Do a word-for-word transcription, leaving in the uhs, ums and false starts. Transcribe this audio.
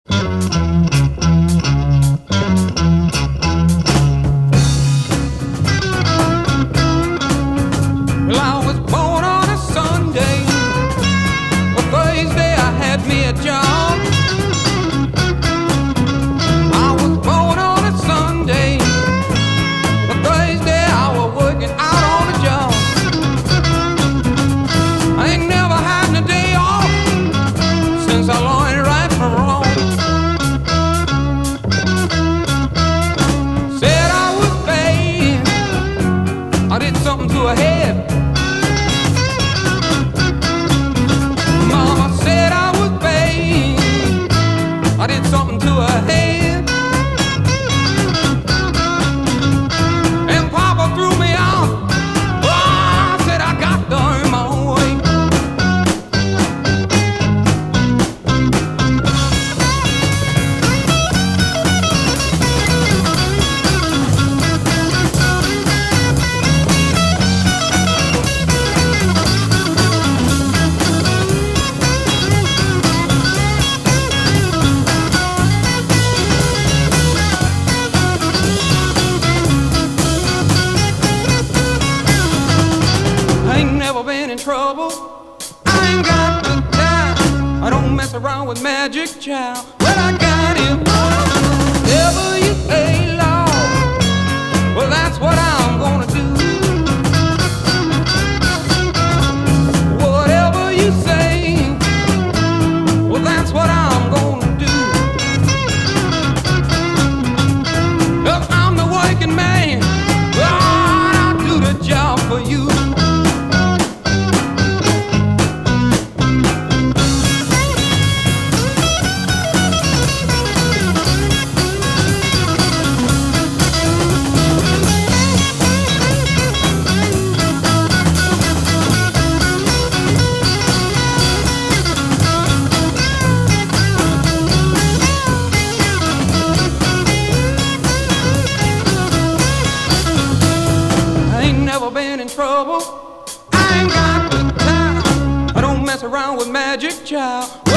Well, I was born on a Sunday. Well, Thursday I had me a job. I was born on a Sunday. Well, Thursday I was working out on the job. I ain't never had a day off since I learned right from wrong. Said I was bad. I did something to her head. Mama said I was bad. I did something to her head. And Papa threw me out. Oh, I said I got to earn my own way. I ain't never been in trouble. I ain't got the time. I don't mess around with magic, child. Well, I got him. Whatever you say, Lord, well, that's what I'm gonna do. Whatever you say, well, that's what I'm gonna do. Look, I'm the working man. Lord, I'll do the job for you. I ain't never been in trouble. I ain't got the time. I don't mess around with magic, child.